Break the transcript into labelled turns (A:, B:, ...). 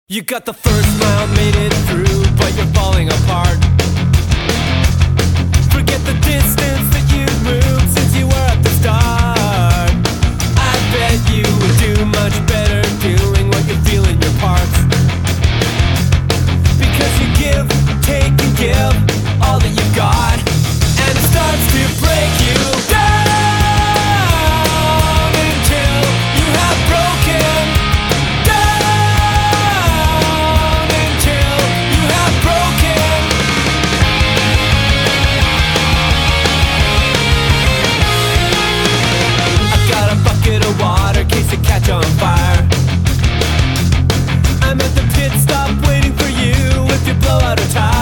A: You got the first mile, made it through, but you're falling apart. Forget the distance that you've moved since you were at the start. I bet you would do much better doing what you feel in your parts. Because you give, take and give all that you got, and it starts to break you down until you have broken down, until you have broken. I've got a bucket of water, case it catch on fire. I'm at the pit stop waiting for you if you blow out a tire.